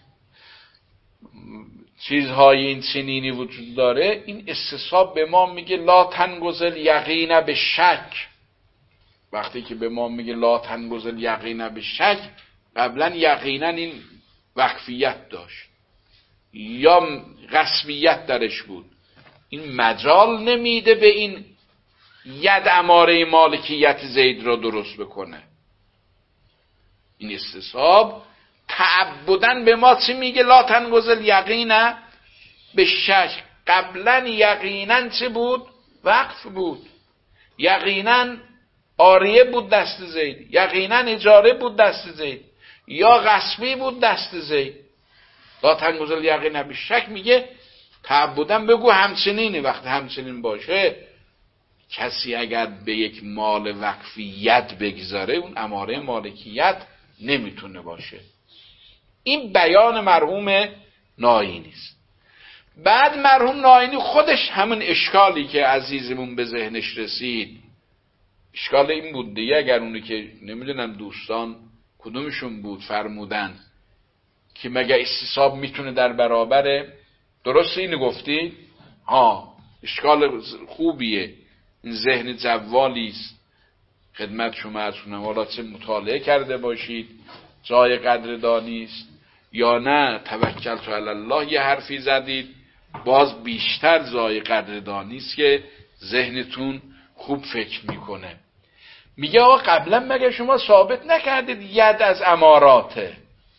چیزهای این چنینی وجود داره، این استصحاب به ما میگه لا تنگزل یقین به شک. وقتی که به ما میگه لا تنگزل یقین به شک، قبلا یقینا این وقفیت داشت یا غصبیت درش بود، این مجال نمیده به این ید اماره مالکیت زید را درست بکنه. این استصحاب تعبدن به ما چی میگه؟ لا تنگزل یقینا به شک. قبلا یقینا چه بود؟ وقف بود، یقینا آریه بود دست زید، یقینا اجاره بود دست زید، یا غصبی بود دست زید. لا تنگزل یقینا به شک میگه تعبدن بگو همچنینه. وقتی همچنین باشه، کسی اگر به یک مال وقفیت بگذاره، اون اماره مالکیت نمیتونه باشه. این بیان مرحوم ناینی است. بعد مرحوم ناینی خودش همون اشکالی که عزیزمون به ذهنش رسید، اشکال این بود دیگه، اگر اونی که نمیدونم دوستان کدومشون بود فرمودن که مگه استصحاب میتونه در برابر، درست اینو گفتی؟ اشکال خوبیه، این ذهن جوالی است. خدمت شما عرض کنم، حالا چه مطالعه کرده باشید جای قدردانی است، یا نه توکلت علی الله یه حرفی زدید، باز بیشتر جای قدردانی است که بعضتون خوب فکر میکنه. میگه آقا قبلا مگه شما ثابت نکردید ید از اماراته؟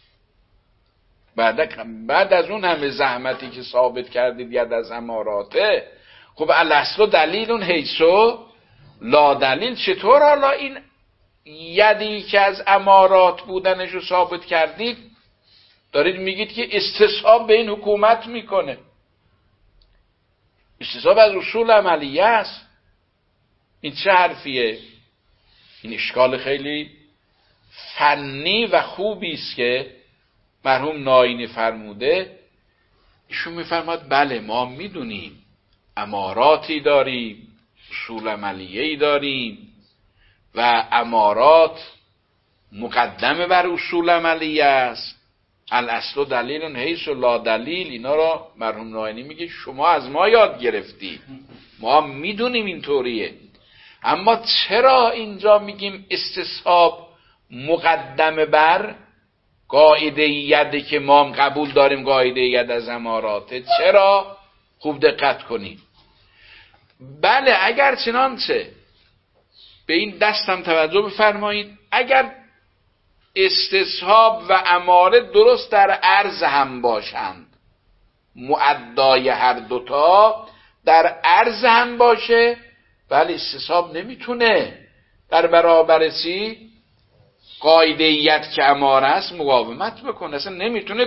بعد از اون همه زحمتی که ثابت کردید ید از اماراته، خب الاصل دلیل حیثو لا دلیل، چطور حالا این یدی که از امارات بودنش رو ثابت کردید دارید میگید که استصحاب به این حکومت میکنه؟ استصحاب از اصول عملیه است. این چه حرفیه؟ این اشکال خیلی فنی و خوبی است که مرحوم ناینی فرموده. ایشون میفرماد بله ما میدونیم اماراتی داریم، اصول عملیه‌ای داریم و امارات مقدمه بر اصول عملیه است. الاصل دلیل حیث لا دلیل. اینا را مرحوم ناینی میگه شما از ما یاد گرفتی، ما میدونیم اینطوریه، اما چرا اینجا میگیم استصحاب مقدمه بر قاعده ید که ما قبول داریم قاعده ید از اماراته؟ چرا؟ خوب دقت کنید. بله اگر چنانچه به این دستم توجه بفرمایید، اگر استصحاب و اماره درست در عرض هم باشند، مؤدای هر دوتا در عرض هم باشه، بله استصحاب نمیتونه در برابر چی؟ قاعده ید که اماره است مقاومت بکنه، اصلا نمیتونه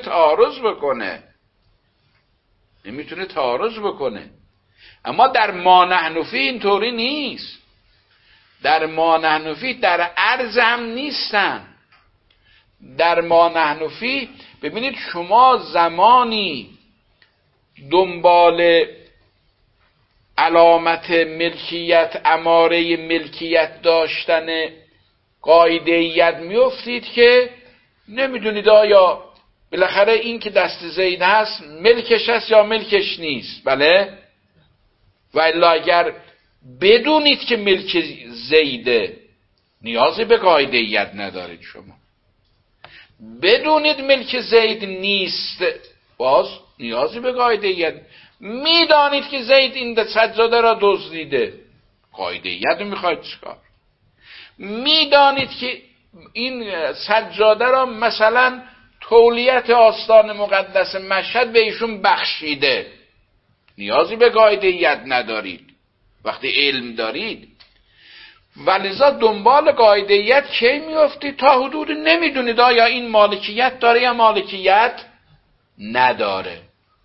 تعارض بکنه. اما در ما نحن فی اینطوری نیست. در ما نحن فی در عرض هم نیستن، در ما نحن فیه، ببینید شما زمانی دنبال علامت ملکیت، اماره ملکیت داشتن قاعده‌ایت میافتید که نمیدونید آیا بالاخره این که دست زید هست ملکش هست یا ملکش نیست. بله، و الا اگر بدونید که ملک زیده نیازی به قاعده‌ایت ندارید. شما بدونید ملک زید نیست، باز نیازی به قاعده‌ایت. میدانید که زید این سجاده را دزدیده، قاعده‌ایت میخواید چیکار؟ میدانید که این سجاده را مثلا تولیت آستان مقدس مشهد به ایشون بخشیده، نیازی به قاعده‌ایت ندارید وقتی علم دارید. ولذا دنبال قاعده‌ایت کی میافتید؟ تا حدود نمیدونید آیا این مالکیت داره یا مالکیت نداره.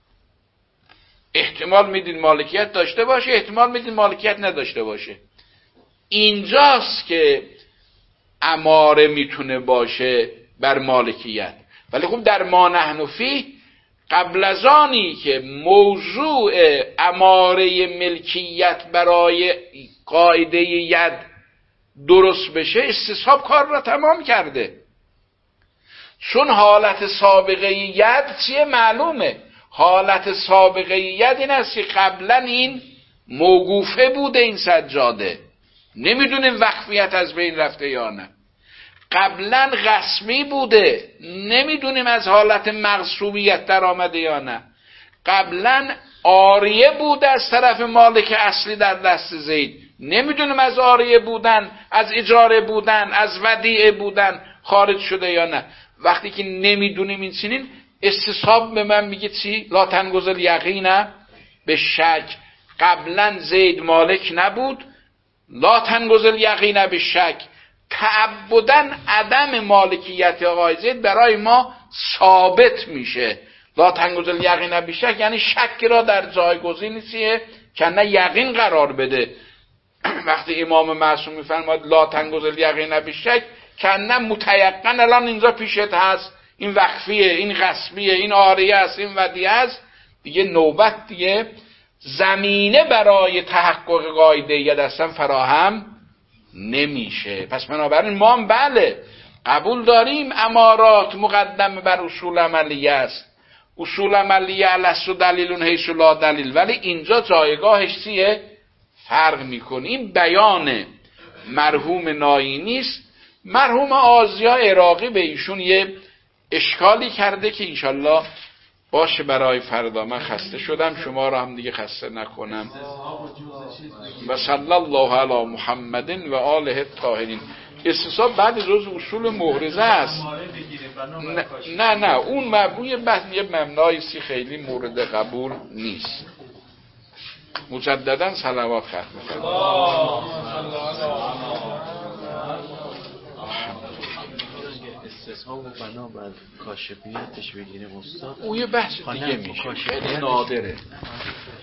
احتمال میدید مالکیت داشته باشه، احتمال میدید مالکیت نداشته باشه. اینجاست که اماره میتونه باشه بر مالکیت. ولی خب در ما نحن فیه، قبل از آنی که موضوع اماره ملکیت برای قاعده ید درست بشه، استصحاب کار را تمام کرده. چون حالت سابقه ید چیه معلومه. حالت سابقه ید این است که قبلا این موقوفه بوده، این سجاده نمیدونیم وقفیت از بین رفته یا نه. قبلا غصبی بوده، نمیدونیم از حالت مغصوبیت در آمده یا نه. قبلا عاریه بوده از طرف مالک اصلی در دست زید، نمیدونیم از عاریه بودن، از اجاره بودن، از ودیعه بودن خارج شده یا نه. وقتی که نمیدونیم این چنین، استصحاب به من میگه چی؟ لا تنگذ الیقین به شک. قبلا زید مالک نبود، لا تنگذ الیقین به شک. تعبدن عدم مالکیت آقای زید برای ما ثابت میشه. لا تنگذ الیقین به شک یعنی شک را در جایگزینی چیه که نه یقین قرار بده. وقتی امام معصوم میفرماد لا تنگذ الیقین به شک، که نه متیقن الان اینجا پیشت هست، این وقفیه، این غصبیه، این عاریه است، این ودیعه است، دیگه نوبت دیگه زمینه برای تحقق قاعده ید اصلا فراهم نمیشه. پس بنابراین ما هم بله قبول داریم امارات مقدم بر اصول عملیه است، اصول عملیه الاصل دلیل حیث لا دلیل، ولی اینجا جایگاهش چیه؟ فرق میکنه. این بیان مرحوم ناینی است. مرحوم آزیا عراقی به ایشون یه اشکالی کرده که انشالله باشه برای فردا. من خسته شدم، شما را هم دیگه خسته نکنم. و صلی الله علی محمد و آله الطاهرین. استصحاب بعد جز اصول محرزه است. نه اون مبنی یه مبناییستی خیلی مورد قبول نیست. مجددا صلوات ختم کنید. استصحاب و بنا بر کاشفیتش بگیریم استاد، اون یه بحث دیگه میشه، خیلی نادره.